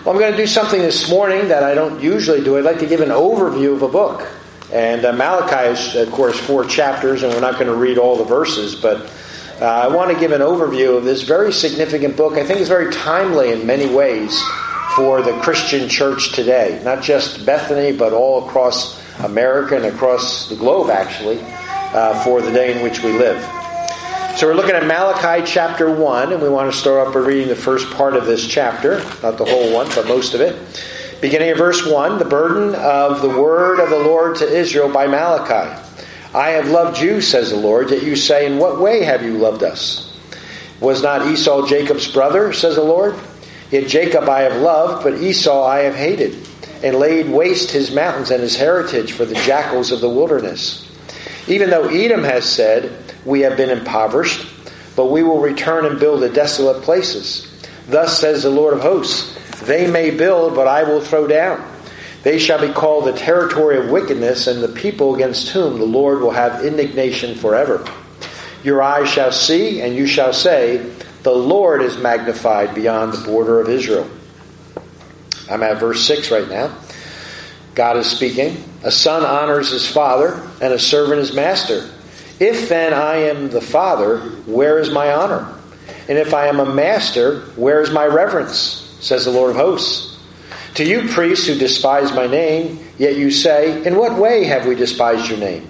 Well, I'm going to do something this morning that I don't usually do. I'd like to give an overview of a book. And Malachi is, of course, 4 chapters, and we're not going to read all the verses, but I want to give an overview of this very significant book. I think it's very timely in many ways for the Christian church today. Not just Bethany, but all across America and across the globe, actually, for the day in which we live. So we're looking at Malachi chapter 1, and we want to start off by reading the first part of this chapter. Not the whole one, but most of it. Beginning at verse 1, the burden of the word of the Lord to Israel by Malachi. I have loved you, says the Lord, yet you say, in what way have you loved us? Was not Esau Jacob's brother, says the Lord? Yet Jacob I have loved, but Esau I have hated, and laid waste his mountains and his heritage for the jackals of the wilderness. Even though Edom has said, we have been impoverished, but we will return and build the desolate places. Thus says the Lord of hosts, they may build, but I will throw down. They shall be called the territory of wickedness, and the people against whom the Lord will have indignation forever. Your eyes shall see, and you shall say, the Lord is magnified beyond the border of Israel. I'm at verse 6 right now. God is speaking. A son honors his father, and a servant his master. If then I am the father, where is my honor? And if I am a master, where is my reverence? Says the Lord of hosts. To you priests who despise my name, yet you say, in what way have we despised your name?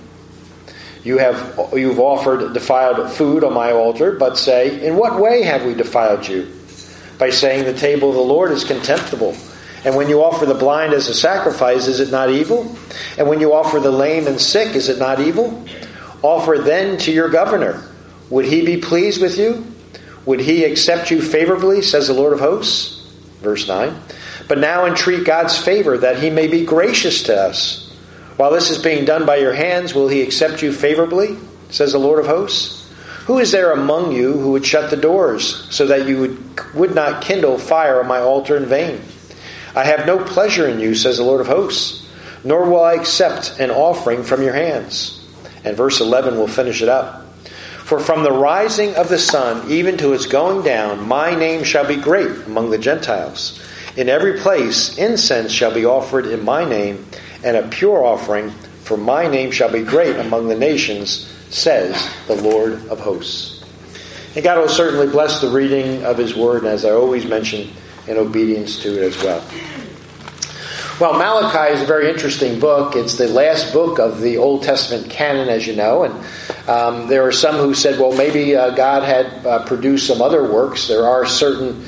You've offered defiled food on my altar, but say, in what way have we defiled you? By saying the table of the Lord is contemptible. And when you offer the blind as a sacrifice, is it not evil? And when you offer the lame and sick, is it not evil? Offer then to your governor. Would he be pleased with you? Would he accept you favorably, says the Lord of hosts? Verse 9. But now entreat God's favor, that he may be gracious to us. While this is being done by your hands, will he accept you favorably, says the Lord of hosts? Who is there among you who would shut the doors, so that you would not kindle fire on my altar in vain? I have no pleasure in you, says the Lord of hosts, nor will I accept an offering from your hands. And verse 11 will finish it up. For from the rising of the sun even to its going down, my name shall be great among the Gentiles. In every place incense shall be offered in my name, and a pure offering, for my name shall be great among the nations, says the Lord of hosts. And God will certainly bless the reading of his word, and as I always mention, in obedience to it as well. Well, Malachi is a very interesting book. It's the last book of the Old Testament canon, as you know. And there are some who said, well, maybe God had produced some other works. There are certain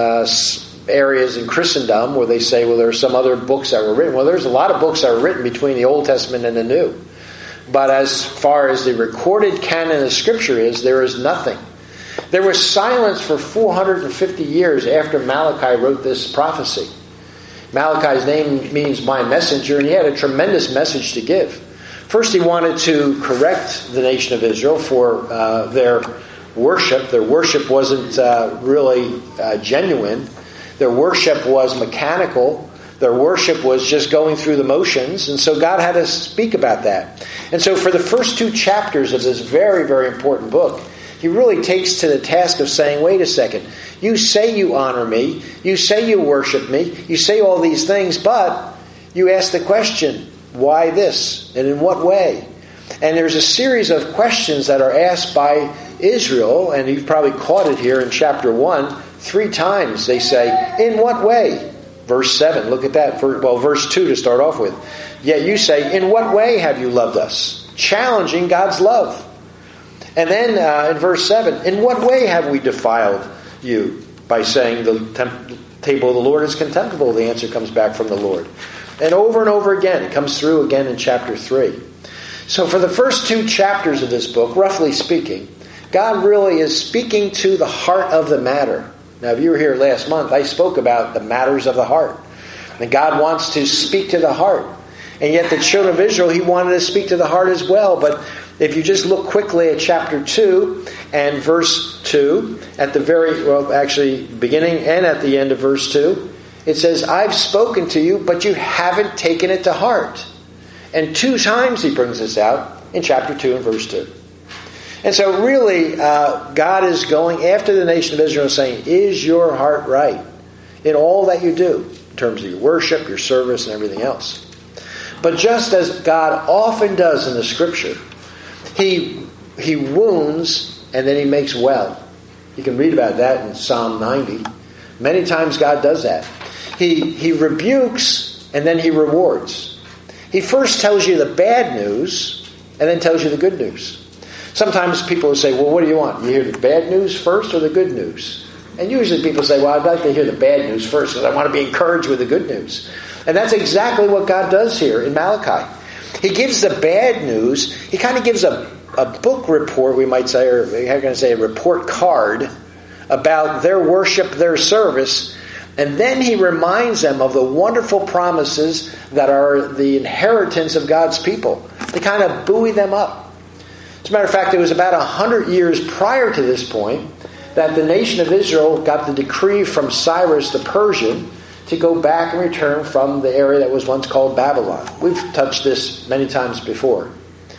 areas in Christendom where they say, well, there are some other books that were written. Well, there's a lot of books that were written between the Old Testament and the New. But as far as the recorded canon of Scripture is, there is nothing. There was silence for 450 years after Malachi wrote this prophecy. Malachi's name means my messenger, and he had a tremendous message to give. First, he wanted to correct the nation of Israel for their worship. Their worship wasn't really genuine. Their worship was mechanical. Their worship was just going through the motions. And so God had to speak about that. And so for the first 2 chapters of this very, very important book, he really takes to the task of saying, wait a second, you say you honor me, you say you worship me, you say all these things, but you ask the question, why this? And in what way? And there's a series of questions that are asked by Israel, and you've probably caught it here in chapter 1, 3 times they say, in what way? Verse 7, look at that. Verse 2 to start off with. Yet you say, in what way have you loved us? Challenging God's love. And then in verse 7, in what way have we defiled you? By saying the table of the Lord is contemptible, the answer comes back from the Lord. And over again, it comes through again in chapter 3. So for the first 2 chapters of this book, roughly speaking, God really is speaking to the heart of the matter. Now, if you were here last month, I spoke about the matters of the heart. And God wants to speak to the heart. And yet the children of Israel, he wanted to speak to the heart as well. But if you just look quickly at chapter 2 and verse 2, at the beginning and at the end of verse 2, it says, I've spoken to you, but you haven't taken it to heart. And 2 times he brings this out in chapter 2 and verse 2. And so really, God is going after the nation of Israel saying, is your heart right? in all that you do, in terms of your worship, your service, and everything else. But just as God often does in the Scripture, He wounds and then He makes well. You can read about that in Psalm 90. Many times God does that. He rebukes and then He rewards. He first tells you the bad news and then tells you the good news. Sometimes people will say, well, what do you want? You hear the bad news first or the good news? And usually people say, well, I'd like to hear the bad news first because I want to be encouraged with the good news. And that's exactly what God does here in Malachi. He gives the bad news. He kind of gives a book report, we might say, or how can I say, a report card about their worship, their service. And then He reminds them of the wonderful promises that are the inheritance of God's people to kind of buoy them up. As a matter of fact, it was about 100 years prior to this point that the nation of Israel got the decree from Cyrus the Persian to go back and return from the area that was once called Babylon. We've touched this many times before.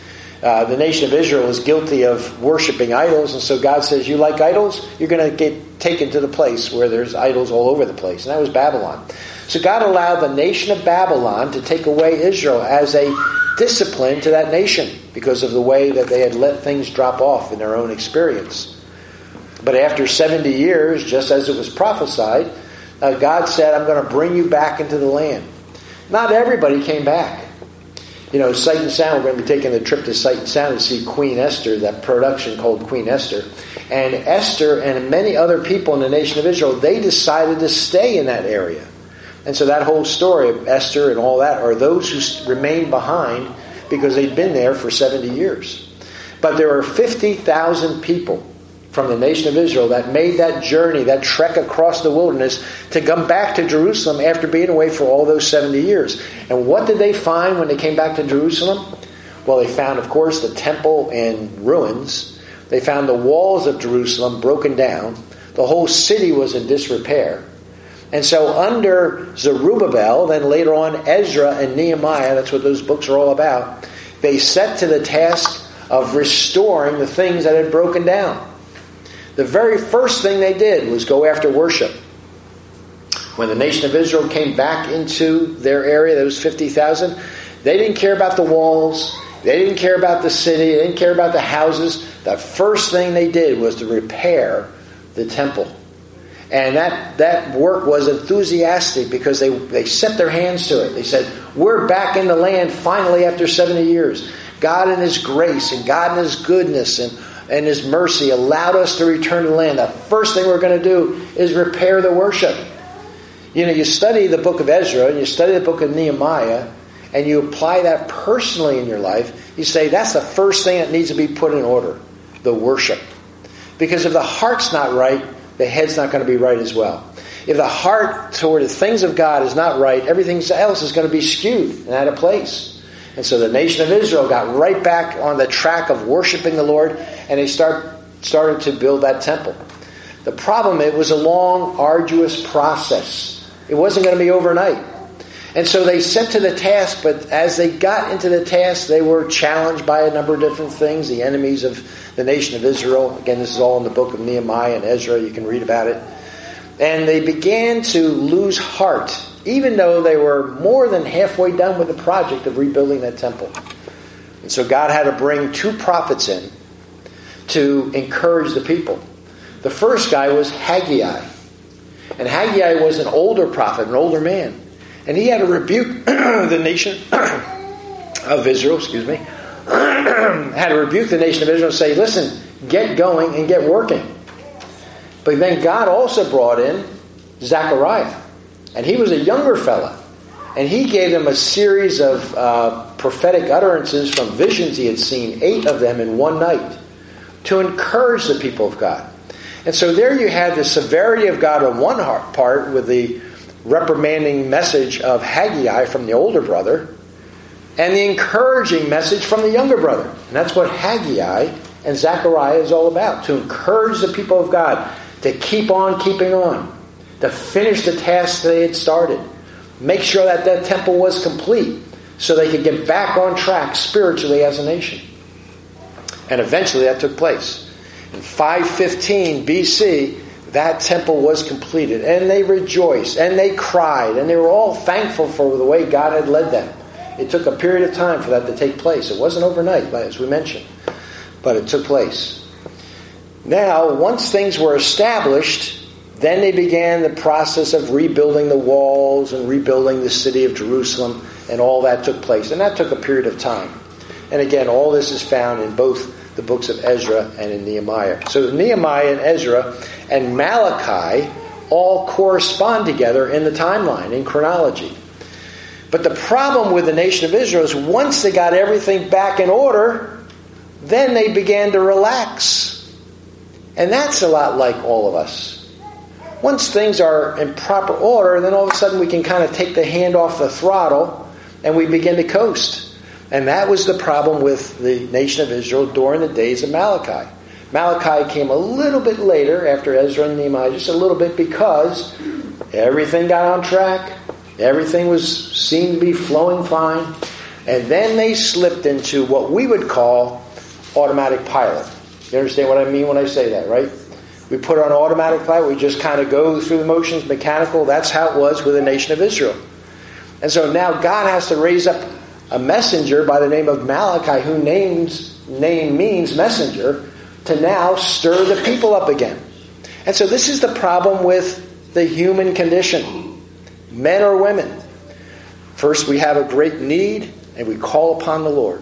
The nation of Israel is guilty of worshiping idols, and so God says, you like idols? You're going to get taken to the place where there's idols all over the place. And that was Babylon. So God allowed the nation of Babylon to take away Israel as a discipline to that nation because of the way that they had let things drop off in their own experience. But after 70 years, just as it was prophesied, God said, I'm going to bring you back into the land. Not everybody came back. You know, Sight and Sound, we're going to be taking the trip to Sight and Sound to see Queen Esther, that production called Queen Esther. And Esther and many other people in the nation of Israel, they decided to stay in that area. And so that whole story of Esther and all that are those who remained behind because they'd been there for 70 years. But there were 50,000 people from the nation of Israel that made that journey, that trek across the wilderness to come back to Jerusalem after being away for all those 70 years. And what did they find when they came back to Jerusalem? Well, they found, of course, the temple in ruins. They found the walls of Jerusalem broken down. The whole city was in disrepair. And so under Zerubbabel, then later on Ezra and Nehemiah, that's what those books are all about, they set to the task of restoring the things that had broken down. The very first thing they did was go after worship. When the nation of Israel came back into their area, those 50,000, they didn't care about the walls, they didn't care about the city, they didn't care about the houses. The first thing they did was to repair the temple. And that work was enthusiastic because they set their hands to it. They said, we're back in the land finally after 70 years. God in His grace and God in His goodness and His mercy allowed us to return to the land. The first thing we're going to do is repair the worship. You know, you study the book of Ezra and you study the book of Nehemiah and you apply that personally in your life. You say, that's the first thing that needs to be put in order, the worship. Because if the heart's not right, the head's not going to be right as well. If the heart toward the things of God is not right, everything else is going to be skewed and out of place. And so the nation of Israel got right back on the track of worshiping the Lord, and they started to build that temple. The problem, it was a long, arduous process. It wasn't going to be overnight. And so they set to the task, but as they got into the task, they were challenged by a number of different things. The enemies of the nation of Israel. Again, this is all in the book of Nehemiah and Ezra. You can read about it. And they began to lose heart, even though they were more than halfway done with the project of rebuilding that temple. And so God had to bring 2 prophets in to encourage the people. The first guy was Haggai. And Haggai was an older prophet, an older man. And he had to rebuke the nation of Israel, had to rebuke the nation of Israel and say, listen, get going and get working. But then God also brought in Zechariah. And he was a younger fella. And he gave them a series of prophetic utterances from visions he had seen, 8 of them in one night, to encourage the people of God. And so there you had the severity of God on one part with the reprimanding message of Haggai from the older brother, and the encouraging message from the younger brother. And that's what Haggai and Zechariah is all about, to encourage the people of God to keep on keeping on, to finish the task they had started, make sure that that temple was complete so they could get back on track spiritually as a nation. And eventually that took place. In 515 BC, that temple was completed, and they rejoiced, and they cried, and they were all thankful for the way God had led them. It took a period of time for that to take place. It wasn't overnight, as we mentioned, but it took place. Now, once things were established, then they began the process of rebuilding the walls and rebuilding the city of Jerusalem, and all that took place. And that took a period of time. And again, all this is found in both the books of Ezra and in Nehemiah. So Nehemiah and Ezra and Malachi all correspond together in the timeline, in chronology. But the problem with the nation of Israel is once they got everything back in order, then they began to relax. And that's a lot like all of us. Once things are in proper order, then all of a sudden we can kind of take the hand off the throttle and we begin to coast. And that was the problem with the nation of Israel during the days of Malachi. Malachi came a little bit later after Ezra and Nehemiah, just a little bit, because everything got on track. Everything seemed to be flowing fine. And then they slipped into what we would call automatic pilot. You understand what I mean when I say that, right? We put on automatic pilot. We just kind of go through the motions, mechanical. That's how it was with the nation of Israel. And so now God has to raise up a messenger by the name of Malachi, whose name means messenger, to now stir the people up again. And so this is the problem with the human condition, men or women. First, we have a great need, and we call upon the Lord.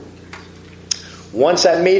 Once that need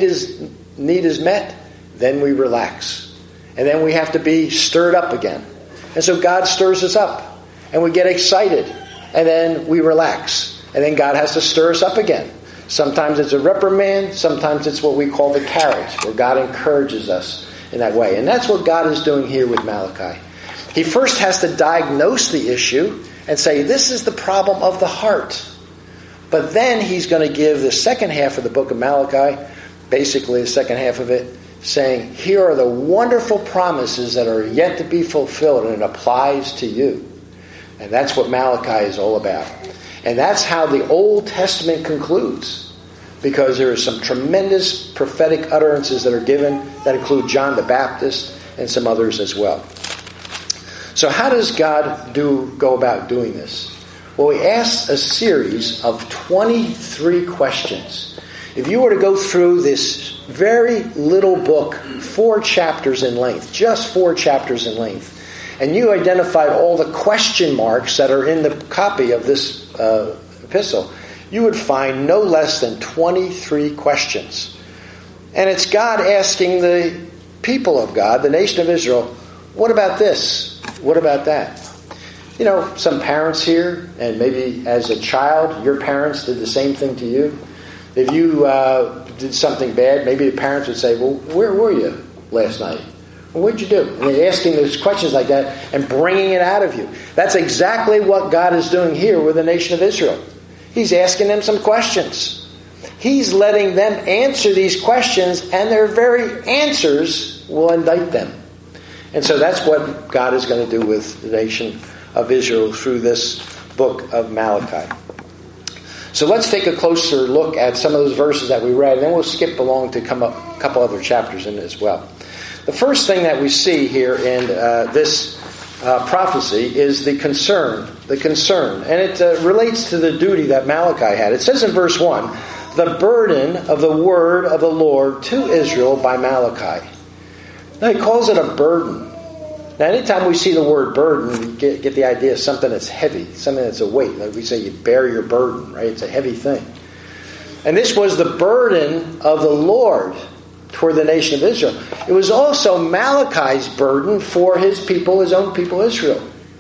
is met, then we relax. And then we have to be stirred up again. And so God stirs us up, and we get excited, and then we relax. And then God has to stir us up again. Sometimes it's a reprimand. Sometimes it's what we call the carrot, where God encourages us in that way. And that's what God is doing here with Malachi. He first has to diagnose the issue and say, this is the problem of the heart. But then he's going to give the second half of the book of Malachi, basically the second half of it, saying, here are the wonderful promises that are yet to be fulfilled, and it applies to you. And that's what Malachi is all about. And that's how the Old Testament concludes, because there are some tremendous prophetic utterances that are given that include John the Baptist and some others as well. So how does God go about doing this? Well, he asks a series of 23 questions. If you were to go through this very little book, 4 chapters in length, just 4 chapters in length, and you identified all the question marks that are in the copy of this epistle, you would find no less than 23 questions. And it's God asking the people of God, the nation of Israel, what about this? What about that? You know, some parents here, and maybe as a child, your parents did the same thing to you. If you did something bad, maybe the parents would say, well, where were you last night? Well, what'd you do? And they're asking those questions like that and bringing it out of you. That's exactly what God is doing here with the nation of Israel. He's asking them some questions. He's letting them answer these questions, and their very answers will indict them. And so that's what God is going to do with the nation of Israel through this book of Malachi. So let's take a closer look at some of those verses that we read, and then we'll skip along to come up a couple other chapters in it as well. The first thing that we see here in this prophecy is the concern. And it relates to the duty that Malachi had. It says in verse 1, the burden of the word of the Lord to Israel by Malachi. Now he calls it a burden. Now anytime we see the word burden, we get the idea of something that's heavy, something that's a weight. Like we say you bear your burden, right? It's a heavy thing. And this was the burden of the Lord toward the nation of Israel. It was also Malachi's burden for his people, his own people Israel.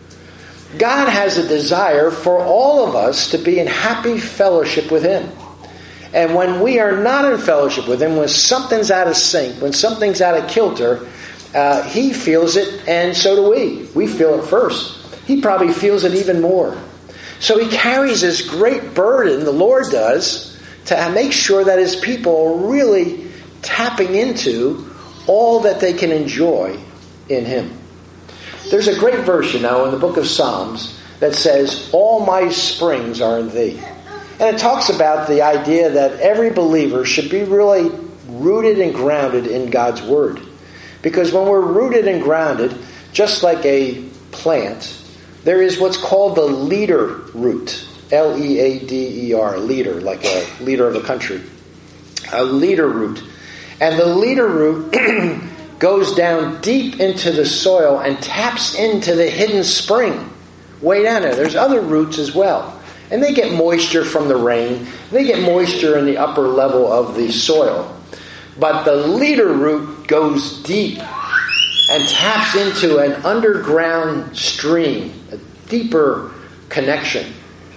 God has a desire for all of us to be in happy fellowship with him. And when we are not in fellowship with him, when something's out of sync, when something's out of kilter, he feels it, and so do we. We feel it first. He probably feels it even more. So he carries this great burden, the Lord does, to make sure that his people are really tapping into all that they can enjoy in him. There's a great verse, in the book of Psalms that says, all my springs are in thee. And it talks about the idea that every believer should be really rooted and grounded in God's Word. Because when we're rooted and grounded, just like a plant, there is what's called the leader root. Leader, leader, like a leader of a country. A leader root. And the leader root goes down deep into the soil and taps into the hidden spring way down there. There's other roots as well. And they get moisture from the rain. They get moisture in the upper level of the soil. But the leader root goes deep and taps into an underground stream, a deeper connection.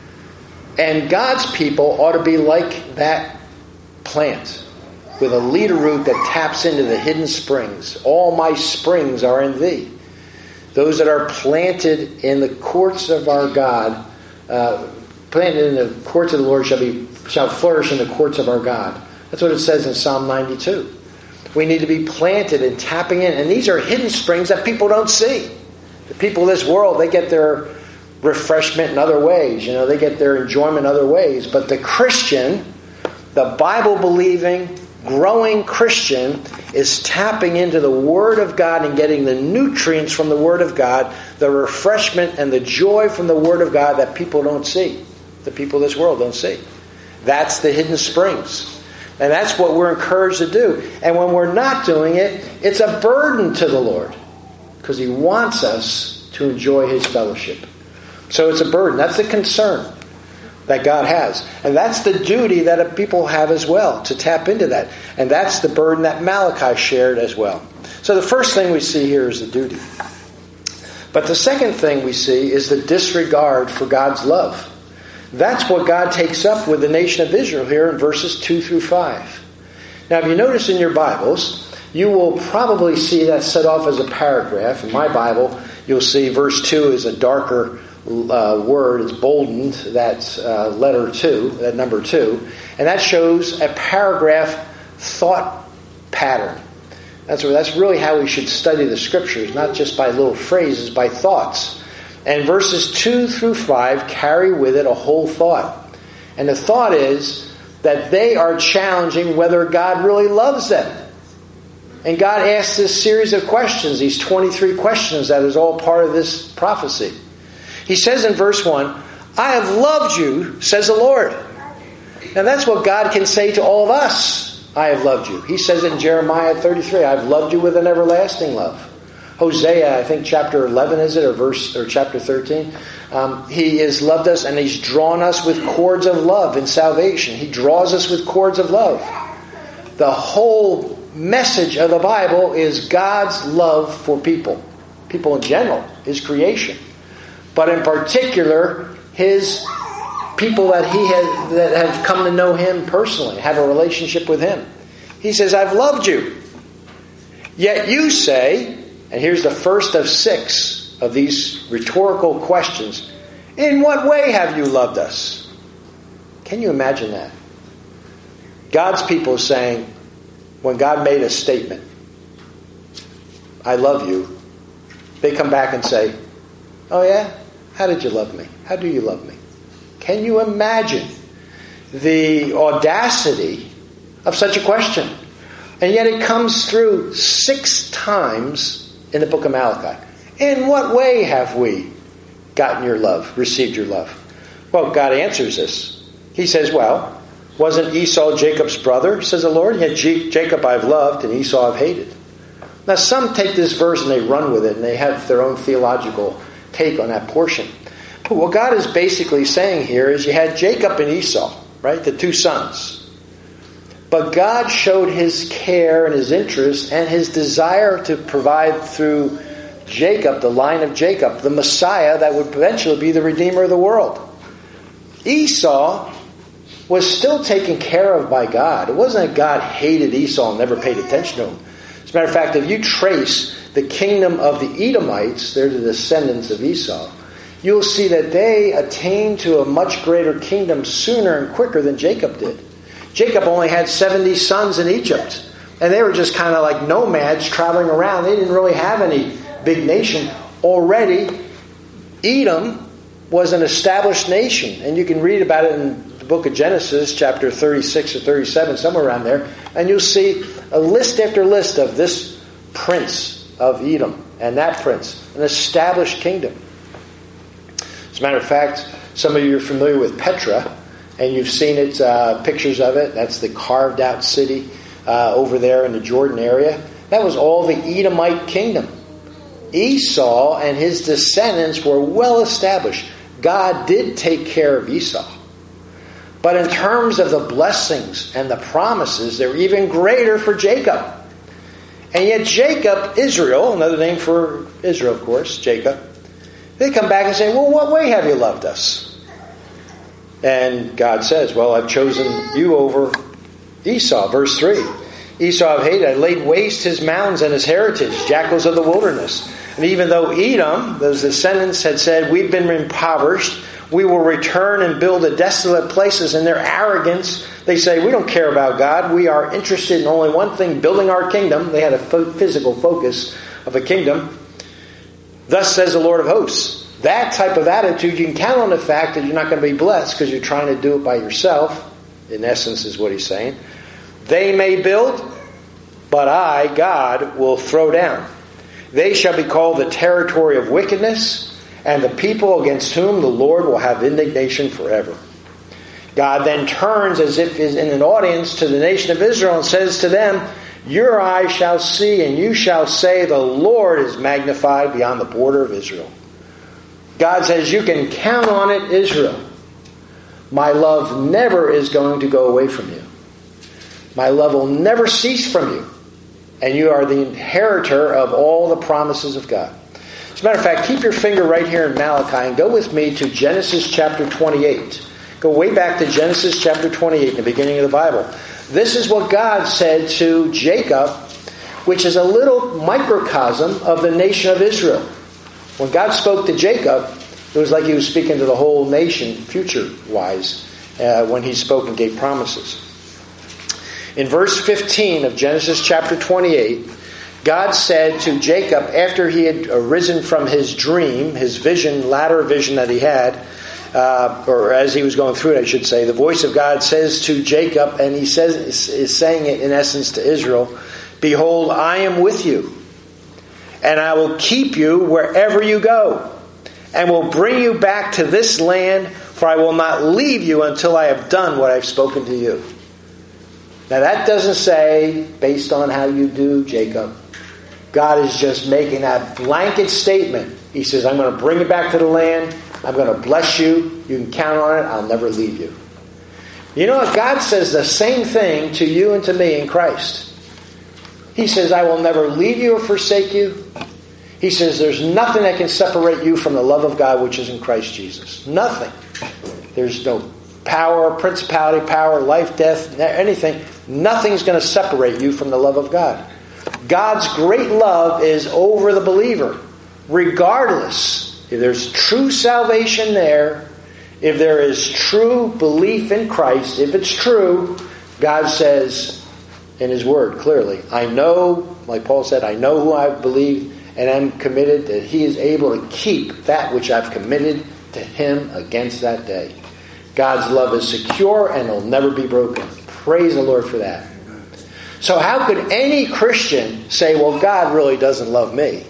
And God's people ought to be like that plant, with a leader root that taps into the hidden springs. All my springs are in thee. Those that are planted in the courts of our God, planted in the courts of the Lord shall flourish in the courts of our God. That's what it says in Psalm 92. We need to be planted and tapping in. And these are hidden springs that people don't see. The people of this world, they get their refreshment in other ways. They get their enjoyment in other ways. But the Christian, the Bible-believing, growing Christian, is tapping into the Word of God and getting the nutrients from the Word of God, the refreshment and the joy from the Word of God that people don't see. The people of this world don't see. That's the hidden springs. And that's what we're encouraged to do. And when we're not doing it, it's a burden to the Lord, because He wants us to enjoy His fellowship. So it's a burden. That's the concern that God has. And that's the duty that people have as well, to tap into that. And that's the burden that Malachi shared as well. So the first thing we see here is the duty. But the second thing we see is the disregard for God's love. That's what God takes up with the nation of Israel here in verses 2 through 5. Now, if you notice in your Bibles, you will probably see that set off as a paragraph. In my Bible, you'll see verse 2 is a darker word. It's boldened, that's letter 2, that number 2. And that shows a paragraph thought pattern. That's really how we should study the Scriptures, not just by little phrases, by thoughts. And verses 2 through 5 carry with it a whole thought. And the thought is that they are challenging whether God really loves them. And God asks this series of questions, these 23 questions that is all part of this prophecy. He says in verse 1, I have loved you, says the Lord. Now that's what God can say to all of us. I have loved you. He says in Jeremiah 33, I have loved you with an everlasting love. Hosea, I think chapter 11 is it, or chapter 13. He has loved us and He's drawn us with cords of love in salvation. He draws us with cords of love. The whole message of the Bible is God's love for people. People in general, His creation. But in particular, His people that have come to know Him personally, have a relationship with Him. He says, I've loved you. Yet you say, and here's the first of 6 of these rhetorical questions, in what way have you loved us? Can you imagine that? God's people are saying, when God made a statement, I love you, they come back and say, oh yeah? How did you love me? How do you love me? Can you imagine the audacity of such a question? And yet it comes through 6 times in the book of Malachi. In what way have we gotten your love, received your love? Well, God answers this. He says, well, wasn't Esau Jacob's brother, says the Lord? Yet Jacob I've loved and Esau I've hated. Now some take this verse and they run with it and they have their own theological take on that portion. But what God is basically saying here is you had Jacob and Esau, right? The 2 sons. But God showed His care and His interest and His desire to provide through Jacob, the line of Jacob, the Messiah that would eventually be the Redeemer of the world. Esau was still taken care of by God. It wasn't that God hated Esau and never paid attention to him. As a matter of fact, if you trace the kingdom of the Edomites, they're the descendants of Esau, you'll see that they attained to a much greater kingdom sooner and quicker than Jacob did. Jacob only had 70 sons in Egypt. And they were just kind of like nomads traveling around. They didn't really have any big nation. Already, Edom was an established nation. And you can read about it in the book of Genesis, chapter 36 or 37, somewhere around there. And you'll see a list after list of this prince of Edom. and that prince, an established kingdom. As a matter of fact, some of you are familiar with Petra, and you've seen it, pictures of it. That's the carved out city over there in the Jordan area. That was all the Edomite kingdom. Esau and his descendants were well established. God did take care of Esau. But in terms of the blessings and the promises, they're even greater for Jacob. And yet Jacob, Israel, another name for Israel, of course, Jacob, they come back and say, well, what way have you loved us? And God says, well, I've chosen you over Esau. Verse 3. Esau of hated, I laid waste his mountains and his heritage, jackals of the wilderness. And even though Edom, those descendants, had said, we've been impoverished, we will return and build the desolate places. In their arrogance, they say, we don't care about God. We are interested in only one thing, building our kingdom. They had a physical focus of a kingdom. Thus says the Lord of hosts. That type of attitude, you can count on the fact that you're not going to be blessed because you're trying to do it by yourself. In essence, is what he's saying. They may build, but I, God, will throw down. They shall be called the territory of wickedness, and the people against whom the Lord will have indignation forever. God then turns as if is in an audience to the nation of Israel and says to them, your eyes shall see, and you shall say, the Lord is magnified beyond the border of Israel. God says, you can count on it, Israel. My love never is going to go away from you. My love will never cease from you. And you are the inheritor of all the promises of God. As a matter of fact, keep your finger right here in Malachi and go with me to Genesis chapter 28. Go way back to Genesis chapter 28 in the beginning of the Bible. This is what God said to Jacob, which is a little microcosm of the nation of Israel. When God spoke to Jacob, it was like he was speaking to the whole nation future-wise when he spoke and gave promises. In verse 15 of Genesis chapter 28, God said to Jacob, after he had arisen from his dream, his vision, latter vision that he had, or as he was going through it, I should say, the voice of God says to Jacob, and he is saying it in essence to Israel, behold, I am with you, and I will keep you wherever you go, and will bring you back to this land, for I will not leave you until I have done what I have spoken to you. Now that doesn't say, based on how you do, Jacob. God is just making that blanket statement. He says, I'm going to bring you back to the land. I'm going to bless you. You can count on it. I'll never leave you. You know what? God says the same thing to you and to me in Christ. He says, I will never leave you or forsake you. He says, there's nothing that can separate you from the love of God which is in Christ Jesus. Nothing. There's no power, principality, power, life, death, anything. Nothing's going to separate you from the love of God. God's great love is over the believer. Regardless, if there's true salvation there, if there is true belief in Christ, if it's true, God says in His Word clearly, I know, like Paul said, I know who I believe and am committed, that He is able to keep that which I've committed to Him against that day. God's love is secure and will never be broken. Praise the Lord for that. So how could any Christian say, well, God really doesn't love me?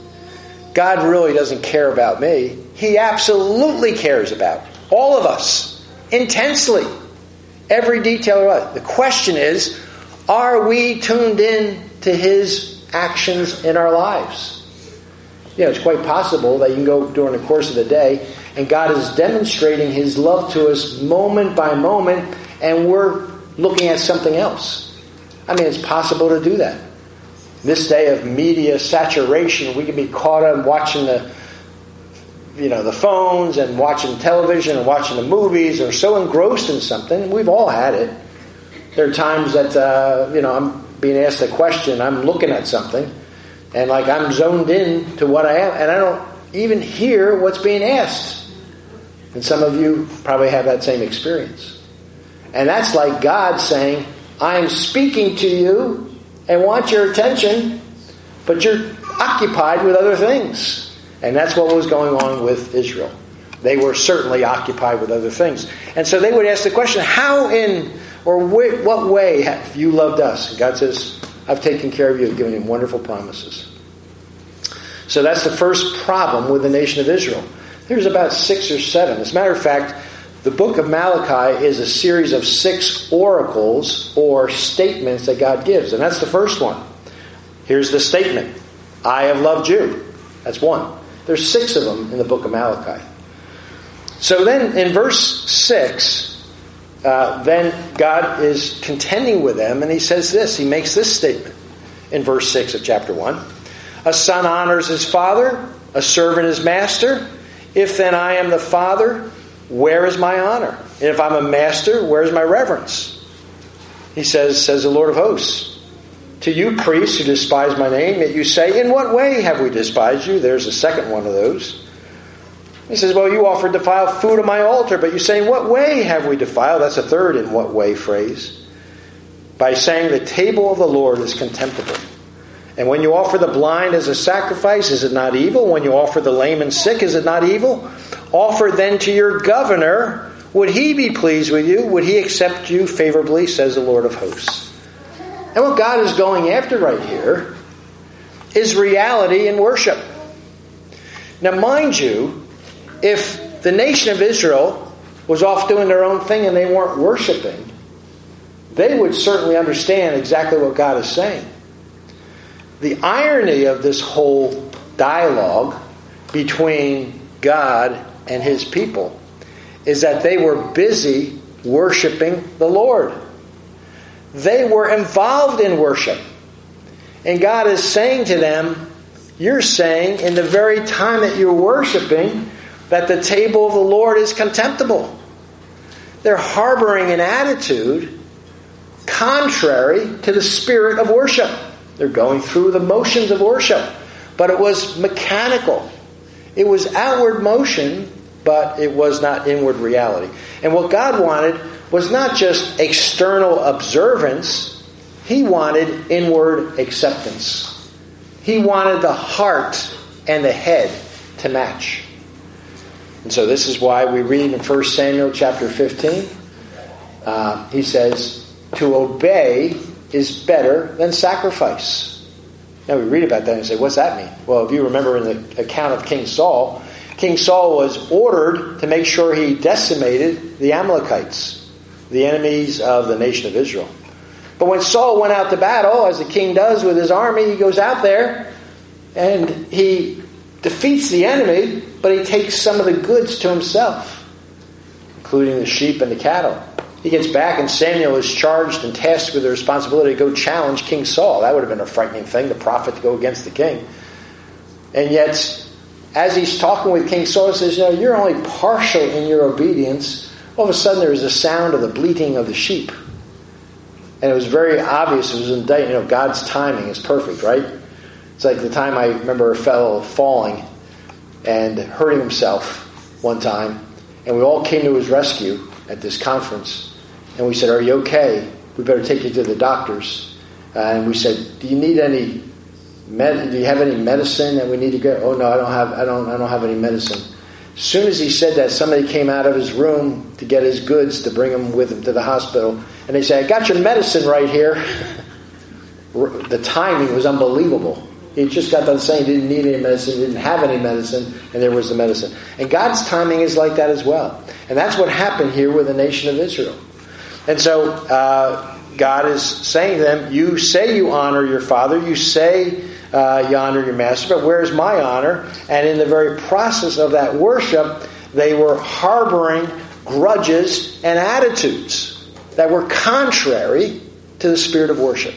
God really doesn't care about me. He absolutely cares about all of us, intensely. Every detail of it. The question is, are we tuned in to His actions in our lives? You know, it's quite possible that you can go during the course of the day and God is demonstrating His love to us moment by moment and we're looking at something else. I mean, it's possible to do that. This day of media saturation, we can be caught up watching the phones and watching television and watching the movies, or so engrossed in something. We've all had it. There are times that I'm being asked a question, I'm looking at something, and like I'm zoned in to what I am, and I don't even hear what's being asked. And some of you probably have that same experience. And that's like God saying, I'm speaking to you and want your attention, but you're occupied with other things. And that's what was going on with Israel. They were certainly occupied with other things. And so they would ask the question, what way have you loved us? And God says, I've taken care of you, given Him wonderful promises. So that's the first problem with the nation of Israel. There's about 6 or 7. As a matter of fact, the book of Malachi is a series of 6 oracles or statements that God gives. And that's the first one. Here's the statement. I have loved you. That's one. There's 6 of them in the book of Malachi. So then in verse 6, then God is contending with them, and he says this. He makes this statement in verse 6 of chapter 1. A son honors his father, a servant his master. If then I am the father, where is my honor? And if I'm a master, where is my reverence? He says the Lord of hosts, to you priests who despise my name, yet you say, in what way have we despised you? There's the second one of those. He says, well, you offered defiled food on my altar, but you say, in what way have we defiled? That's a third in what way phrase. By saying the table of the Lord is contemptible. And when you offer the blind as a sacrifice, is it not evil? When you offer the lame and sick, is it not evil? Offer then to your governor. Would he be pleased with you? Would he accept you favorably, says the Lord of hosts. And what God is going after right here is reality in worship. Now mind you, if the nation of Israel was off doing their own thing and they weren't worshiping, they would certainly understand exactly what God is saying. The irony of this whole dialogue between God and his people is that they were busy worshiping the Lord. They were involved in worship. And God is saying to them, you're saying in the very time that you're worshiping that the table of the Lord is contemptible. They're harboring an attitude contrary to the spirit of worship. They're going through the motions of worship. But it was mechanical. It was outward motion, but it was not inward reality. And what God wanted was not just external observance. He wanted inward acceptance. He wanted the heart and the head to match. And so this is why we read in 1 Samuel chapter 15. He says, to obey is better than sacrifice. Now we read about that and say, what's that mean? Well, if you remember in the account of King Saul was ordered to make sure he decimated the Amalekites, the enemies of the nation of Israel. But when Saul went out to battle, as the king does with his army, he goes out there and he defeats the enemy, but he takes some of the goods to himself, including the sheep and the cattle. He gets back and Samuel is charged and tasked with the responsibility to go challenge King Saul. That would have been a frightening thing, the prophet to go against the king. And yet, as he's talking with King Saul, he says, you're only partial in your obedience. All of a sudden there was a sound of the bleating of the sheep. And it was very obvious. It was in God's timing is perfect, right? It's like the time I remember a fellow falling and hurting himself one time. And we all came to his rescue at this conference. And we said, are you okay? We better take you to the doctors. And we said, do you need any do you have any medicine that we need to get? Oh no, I don't have any medicine. As soon as he said that, somebody came out of his room to get his goods to bring him with him to the hospital. And they said, I got your medicine right here. The timing was unbelievable. He just got done saying he didn't need any medicine, didn't have any medicine, and there was the medicine. And God's timing is like that as well. And that's what happened here with the nation of Israel. And so God is saying to them, you say you honor your father, you say you honor your master, but where's my honor? And in the very process of that worship, they were harboring grudges and attitudes that were contrary to the spirit of worship.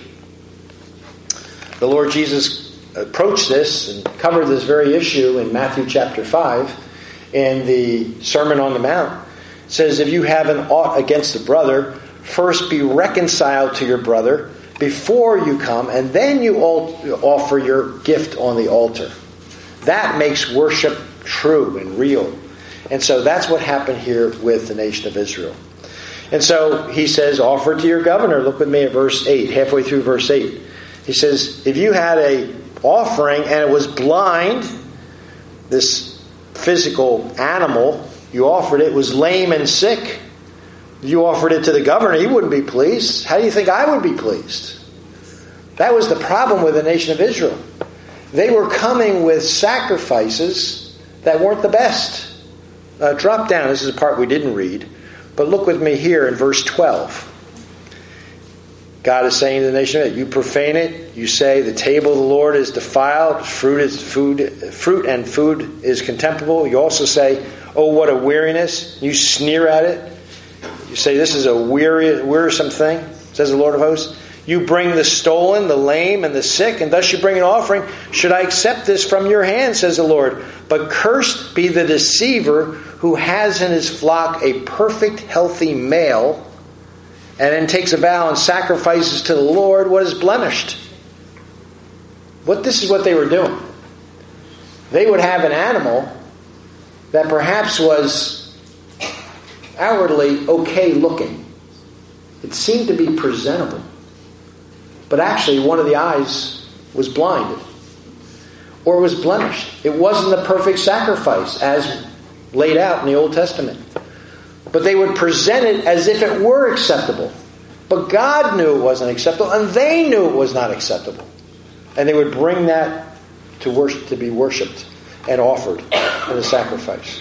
The Lord Jesus approached this and covered this very issue in Matthew chapter 5 in the Sermon on the Mount. It says, if you have an ought against a brother, first be reconciled to your brother before you come, and then you offer your gift on the altar. That makes worship true and real. And so that's what happened here with the nation of Israel. And so he says, offer to your governor. Look with me at verse 8, halfway through verse 8. He says, if you had a offering and it was blind, this physical animal, you offered it, was lame and sick, you offered it to the governor, he wouldn't be pleased. How do you think I would be pleased? That was the problem with the nation of Israel. They were coming with sacrifices that weren't the best. Drop down. This is a part we didn't read. But look with me here in verse 12. God is saying to the nation, you profane it. You say the table of the Lord is defiled. Fruit and food is contemptible. You also say, oh, what a weariness. You sneer at it. You say this is a wearisome thing, says the Lord of hosts. You bring the stolen, the lame, and the sick, and thus you bring an offering. Should I accept this from your hand, says the Lord? But cursed be the deceiver who has in his flock a perfect, healthy male, and then takes a vow and sacrifices to the Lord what is blemished. This is what they were doing. They would have an animal that perhaps was outwardly okay looking. It seemed to be presentable. But actually one of the eyes was blinded. Or was blemished. It wasn't the perfect sacrifice as laid out in the Old Testament. But they would present it as if it were acceptable. But God knew it wasn't acceptable, and they knew it was not acceptable. And they would bring that to be worshipped and offered in a sacrifice.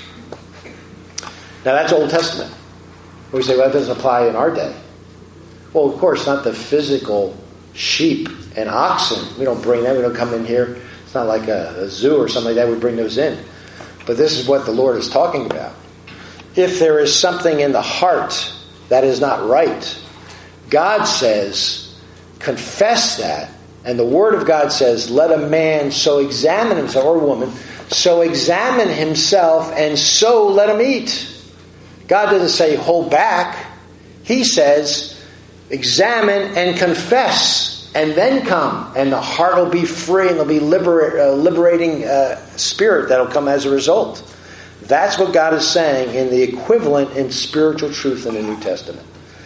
Now that's Old Testament. We say, well, that doesn't apply in our day. Well, of course, not the physical sheep and oxen. We don't bring them. We don't come in here. It's not like a zoo or something like that. We bring those in. But this is what the Lord is talking about. If there is something in the heart that is not right, God says, confess that. And the Word of God says, let a man so examine himself, or a woman, so examine himself, and so let him eat. God doesn't say, hold back. He says, examine and confess, and then come. And the heart will be free, and there'll be liberating spirit that'll come as a result. That's what God is saying in the equivalent in spiritual truth in the New Testament.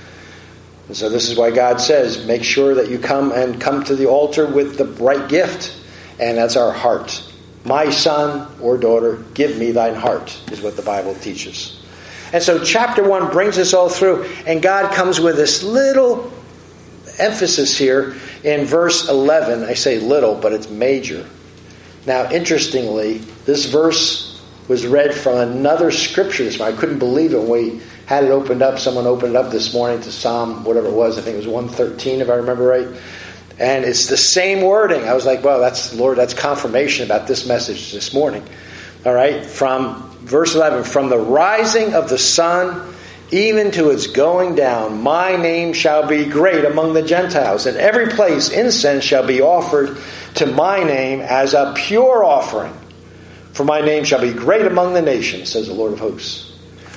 And so this is why God says, make sure that you come to the altar with the right gift. And that's our heart. My son or daughter, give me thine heart, is what the Bible teaches. And so chapter 1 brings us all through. And God comes with this little emphasis here in verse 11. I say little, but it's major. Now, interestingly, this verse was read from another scripture this morning. I couldn't believe it when we had it opened up. Someone opened it up this morning to Psalm, whatever it was. I think it was 113, if I remember right. And it's the same wording. I was like, well, that's confirmation about this message this morning. All right, from verse 11, from the rising of the sun even to its going down, my name shall be great among the Gentiles. In every place incense shall be offered to my name as a pure offering. For my name shall be great among the nations, says the Lord of hosts.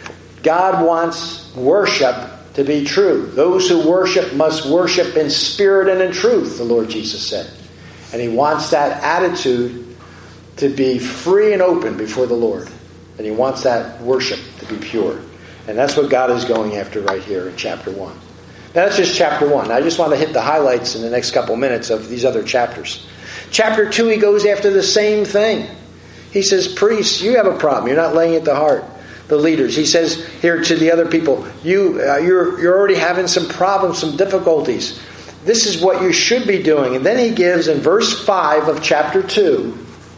God wants worship to be true. Those who worship must worship in spirit and in truth, the Lord Jesus said. And He wants that attitude to be free and open before the Lord. And He wants that worship to be pure. And that's what God is going after right here in chapter 1. Now that's just chapter 1. I just want to hit the highlights in the next couple minutes of these other chapters. Chapter 2, He goes after the same thing. He says, priests, you have a problem. You're not laying it to heart. The leaders. He says here to the other people, you're already having some problems, some difficulties. This is what you should be doing. And then He gives in verse 5 of chapter 2,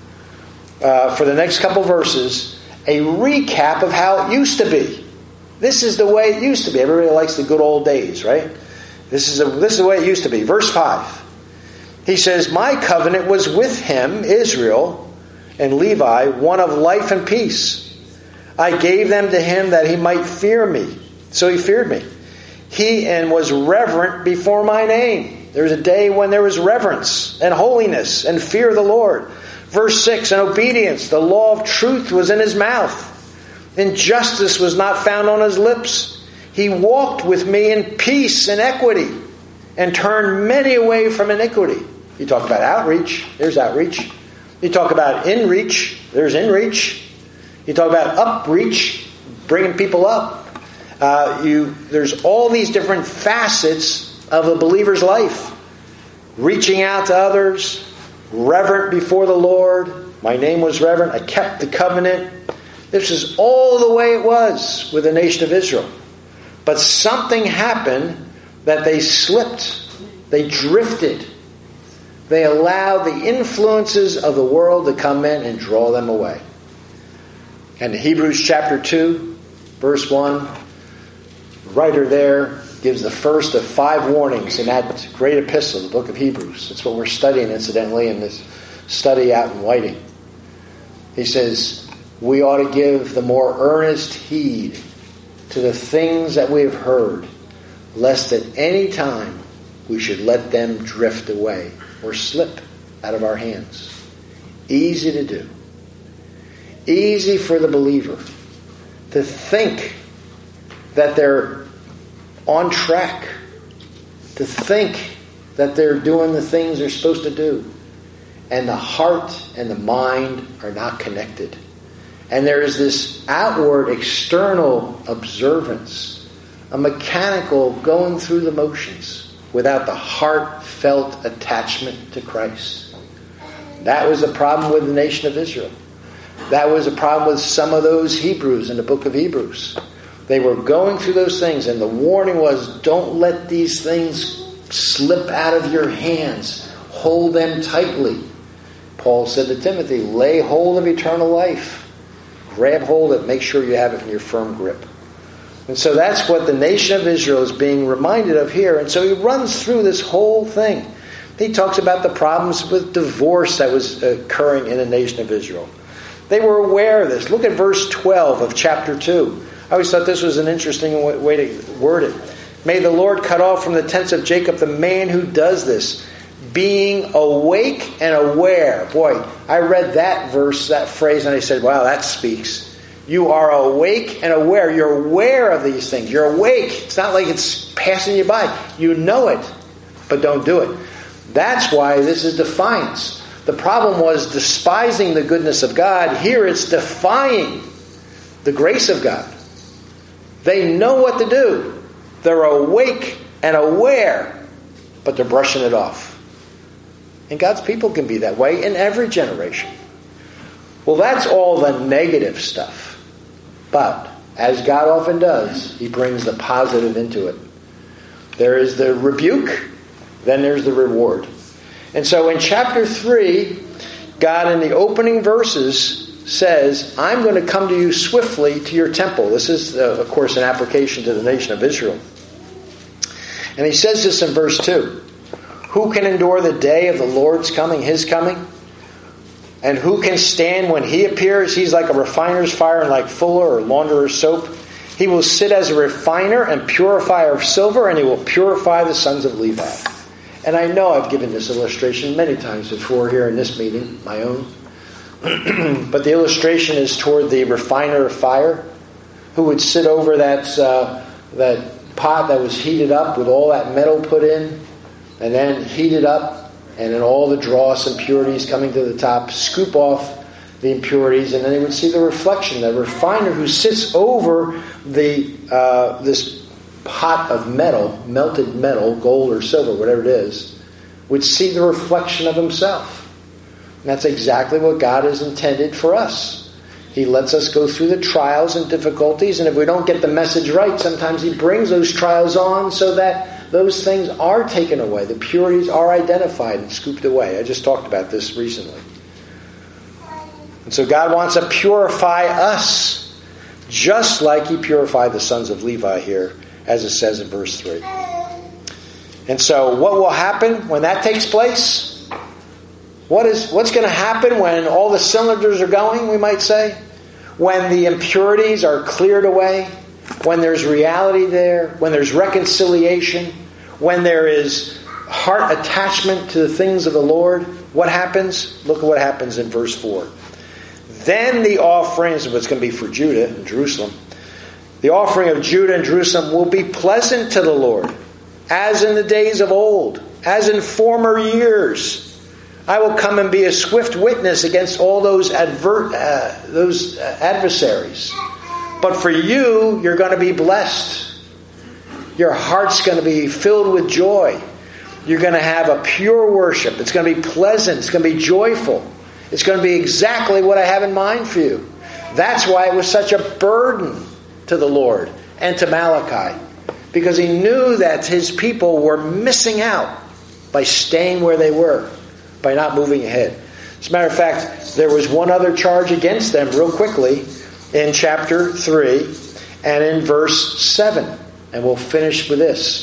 for the next couple verses, a recap of how it used to be. This is the way it used to be. Everybody likes the good old days, right? This is the way it used to be. Verse 5. He says, my covenant was with him, Israel, and Levi, one of life and peace. I gave them to him that he might fear me. So he feared me. He and was reverent before my name. There was a day when there was reverence and holiness and fear of the Lord. Verse 6, and obedience. The law of truth was in his mouth. Injustice was not found on his lips. He walked with me in peace and equity and turned many away from iniquity. You talk about outreach. There's outreach. You talk about inreach. There's inreach. You talk about upreach, bringing people up. There's all these different facets of a believer's life. Reaching out to others, reverent before the Lord. My name was reverent. I kept the covenant. This is all the way it was with the nation of Israel. But something happened that they slipped. They drifted. They allow the influences of the world to come in and draw them away. And Hebrews chapter 2, verse 1, the writer there gives the first of 5 warnings in that great epistle, the book of Hebrews. It's what we're studying, incidentally, in this study out in Whiting. He says, we ought to give the more earnest heed to the things that we have heard, lest at any time we should let them drift away or slip out of our hands. Easy to do. Easy for the believer to think that they're on track, to think that they're doing the things they're supposed to do, and the heart and the mind are not connected. And there is this outward, external observance, a mechanical going through the motions without the heartfelt attachment to Christ. That was the problem with the nation of Israel. That was a problem with some of those Hebrews in the book of Hebrews. They were going through those things, and the warning was, don't let these things slip out of your hands. Hold them tightly. Paul said to Timothy, lay hold of eternal life. Grab hold of it. Make sure you have it in your firm grip. And so that's what the nation of Israel is being reminded of here. And so he runs through this whole thing. He talks about the problems with divorce that was occurring in the nation of Israel. They were aware of this. Look at verse 12 of chapter 2. I always thought this was an interesting way to word it. May the Lord cut off from the tents of Jacob the man who does this, being awake and aware. Boy, I read that verse, that phrase, and I said, wow, that speaks. You are awake and aware. You're aware of these things. You're awake. It's not like it's passing you by. You know it, but don't do it. That's why this is defiance. The problem was despising the goodness of God. Here it's defying the grace of God. They know what to do. They're awake and aware, but they're brushing it off. And God's people can be that way in every generation. Well, that's all the negative stuff. But, as God often does, He brings the positive into it. There is the rebuke, then there's the reward. And so in chapter 3, God in the opening verses says, I'm going to come to you swiftly to your temple. This is, of course, an application to the nation of Israel. And He says this in verse 2. Who can endure the day of the Lord's coming, His coming? And who can stand when He appears? He's like a refiner's fire and like fuller or launderer's soap. He will sit as a refiner and purifier of silver, and He will purify the sons of Levi. And I know I've given this illustration many times before here in this meeting, my own. But the illustration is toward the refiner of fire, who would sit over that pot that was heated up with all that metal put in, and then heat it up, and then all the dross and impurities coming to the top, scoop off the impurities, and then they would see the reflection. The refiner who sits over this pot of metal, melted metal, gold or silver, whatever it is, would see the reflection of himself. And that's exactly what God has intended for us. He lets us go through the trials and difficulties, and if we don't get the message right, sometimes He brings those trials on so that those things are taken away. The purities are identified and scooped away. I just talked about this recently. And so God wants to purify us, just like He purified the sons of Levi here, as it says in verse 3. And so what will happen when that takes place? What's going to happen when all the cylinders are going, we might say? When the impurities are cleared away? When there's reality there? When there's reconciliation? When there is heart attachment to the things of the Lord? What happens? Look at what happens in verse 4. Then the offerings, what's going to be for Judah and Jerusalem, the offering of Judah and Jerusalem will be pleasant to the Lord, as in the days of old, as in former years. I will come and be a swift witness against all those adversaries. But for you, you're going to be blessed. Your heart's going to be filled with joy. You're going to have a pure worship. It's going to be pleasant. It's going to be joyful. It's going to be exactly what I have in mind for you. That's why it was such a burden to the Lord and to Malachi. Because He knew that His people were missing out by staying where they were. by not moving ahead. As a matter of fact, there was one other charge against them real quickly in chapter 3 and in verse 7. And we'll finish with this.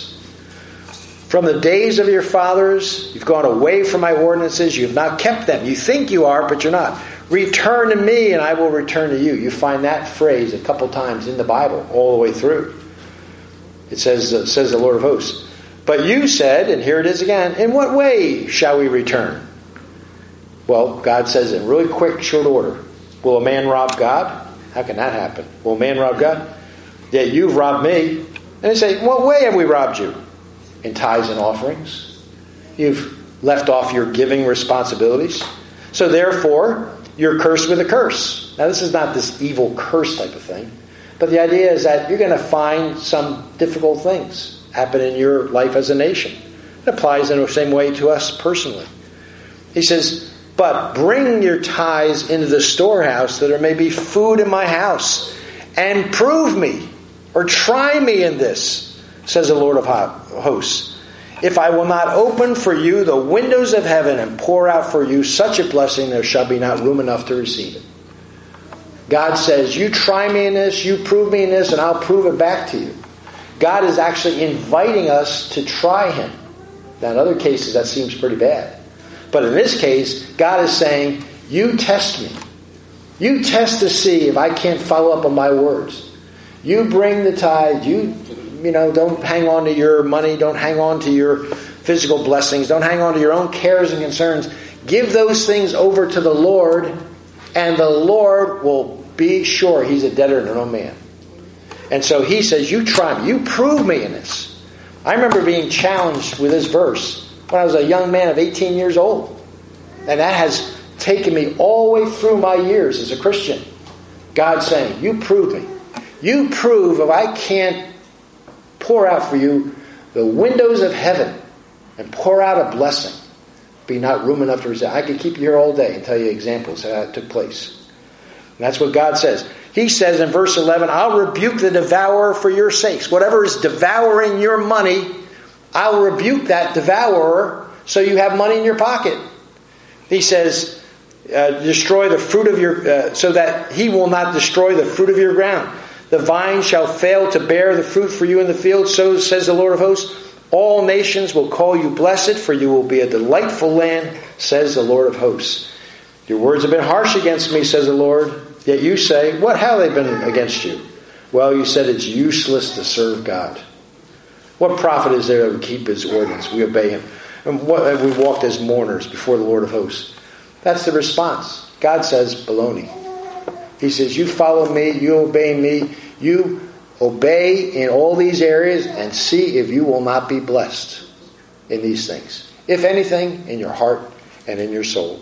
From the days of your fathers, you've gone away from my ordinances. You have not kept them. You think you are, but you're not. Return to me, and I will return to you. You find that phrase a couple times in the Bible, all the way through. It says the Lord of hosts. But you said, and here it is again, in what way shall we return? Well, God says in really quick, short order. Will a man rob God? How can that happen? Will a man rob God? Yet you've robbed me. And they say, in what way have we robbed you? In tithes and offerings. You've left off your giving responsibilities. So therefore, you're cursed with a curse. Now this is not this evil curse type of thing. But the idea is that you're going to find some difficult things happen in your life as a nation. It applies in the same way to us personally. He says, but bring your tithes into the storehouse that there may be food in my house, and prove me, or try me in this, says the Lord of hosts. If I will not open for you the windows of heaven and pour out for you such a blessing, there shall be not room enough to receive it. God says, you try me in this, you prove me in this, and I'll prove it back to you. God is actually inviting us to try Him. Now in other cases that seems pretty bad. But in this case, God is saying, you test me. You test to see if I can't follow up on my words. You bring the tithe. You don't hang on to your money. Don't hang on to your physical blessings. Don't hang on to your own cares and concerns. Give those things over to the Lord, and the Lord will be sure He's a debtor to no man. And so He says, you try me. You prove me in this. I remember being challenged with this verse when I was a young man of 18 years old. And that has taken me all the way through my years as a Christian. God saying, you prove me. You prove if I can't pour out for you the windows of heaven and pour out a blessing, be not room enough to receive. I could keep you here all day and tell you examples how that took place. And that's what God says. He says in verse 11, I'll rebuke the devourer for your sakes. Whatever is devouring your money, I'll rebuke that devourer so you have money in your pocket. He says, destroy the fruit of your, so that he will not destroy the fruit of your ground. The vine shall fail to bear the fruit for you in the field. So says the Lord of hosts, all nations will call you blessed, for you will be a delightful land, says the Lord of hosts. Your words have been harsh against me, says the Lord. Yet you say, what have they been against you? Well, you said it's useless to serve God. What profit is there that we keep His ordinance? We obey Him. And what we walked as mourners before the Lord of hosts. That's the response. God says, baloney. He says, you follow me, you obey me, you obey in all these areas and see if you will not be blessed in these things. If anything, in your heart and in your soul.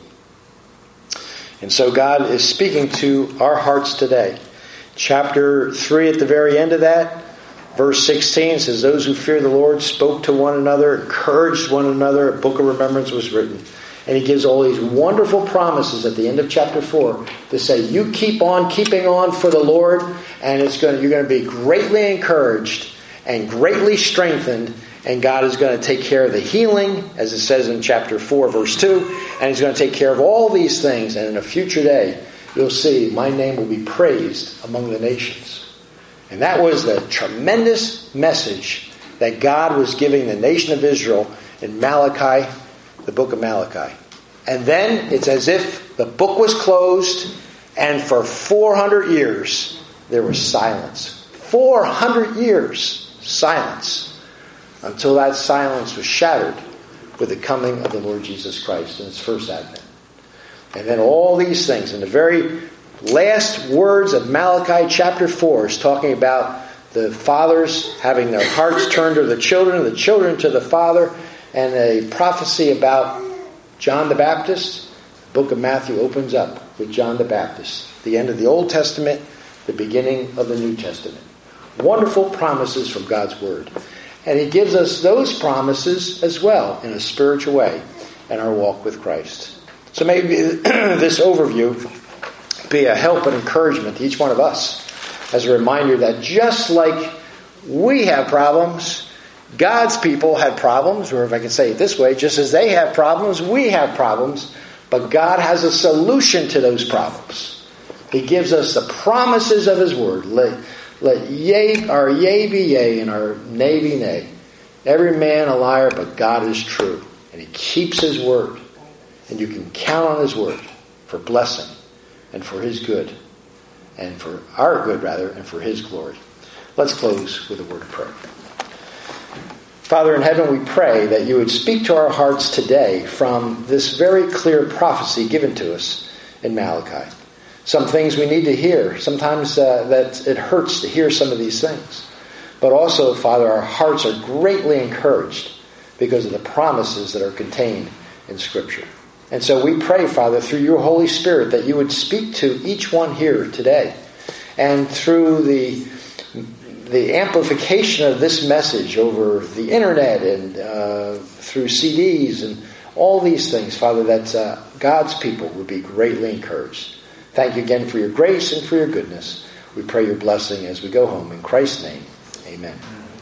And so God is speaking to our hearts today. Chapter 3 at the very end of that, verse 16 says, those who fear the Lord spoke to one another, encouraged one another, a book of remembrance was written. And He gives all these wonderful promises at the end of chapter 4 to say, you keep on keeping on for the Lord, and you're going to be greatly encouraged and greatly strengthened, and God is going to take care of the healing, as it says in chapter 4, verse 2, and He's going to take care of all these things, and in a future day, you'll see my name will be praised among the nations. And that was the tremendous message that God was giving the nation of Israel in Malachi, the book of Malachi. And then it's as if the book was closed, and for 400 years there was silence. 400 years silence, until that silence was shattered with the coming of the Lord Jesus Christ in His first advent. And then all these things, in the very last words of Malachi chapter 4 is talking about the fathers having their hearts turned to the children to the father, and a prophecy about John the Baptist. The book of Matthew opens up with John the Baptist. The end of the Old Testament, the beginning of the New Testament. Wonderful promises from God's Word. And He gives us those promises as well in a spiritual way in our walk with Christ. So maybe this overview be a help and encouragement to each one of us as a reminder that just like we have problems, God's people had problems, or if I can say it this way, just as they have problems, we have problems, but God has a solution to those problems. He gives us the promises of His Word. Let our yea be yea and our nay be nay. Every man a liar, but God is true. And He keeps His Word. And you can count on His Word for blessing and for His good. And for our good, rather, and for His glory. Let's close with a word of prayer. Father in heaven, we pray that you would speak to our hearts today from this very clear prophecy given to us in Malachi. Some things we need to hear. Sometimes that it hurts to hear some of these things. But also, Father, our hearts are greatly encouraged because of the promises that are contained in Scripture. And so we pray, Father, through your Holy Spirit, that you would speak to each one here today. And through the amplification of this message over the internet and through CDs and all these things, Father, that God's people would be greatly encouraged. Thank you again for your grace and for your goodness. We pray your blessing as we go home. In Christ's name, amen.